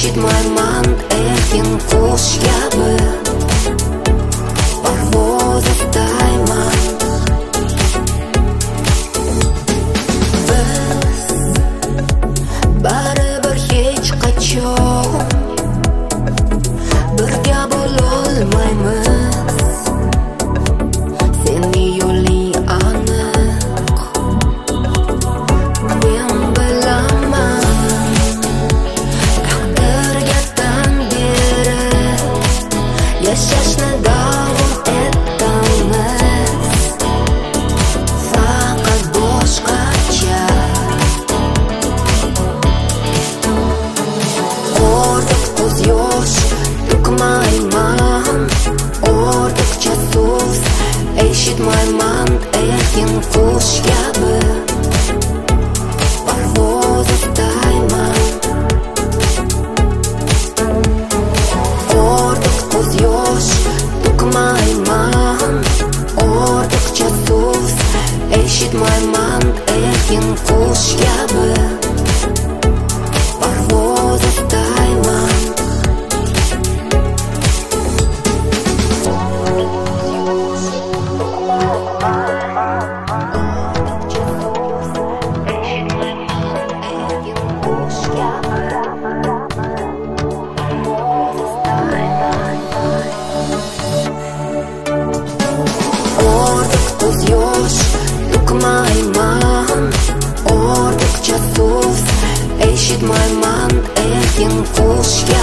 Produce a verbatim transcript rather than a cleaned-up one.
eshitmayman erkin qush kabi parvoz istayman. Biz baribir hech qachon birga bo'lolmaymiz. Seni yo'ling aniq, men bilaman. Taqdirga tan berib yashashni davom etamiz, faqat boshqacha. Ortiq ko'z yosh to'kmayman, ortiqcha so'z eshitmayman erkin qush kabi parvoz istayman. Ortiq ko'z yosh to'kmayman, ortiqcha so'z eshitmayman erkin qush kabi parvoz istayman. Ortiq ko'z yosh to'kmayman, ortiqcha so'z eshitmayman erkin qush kabi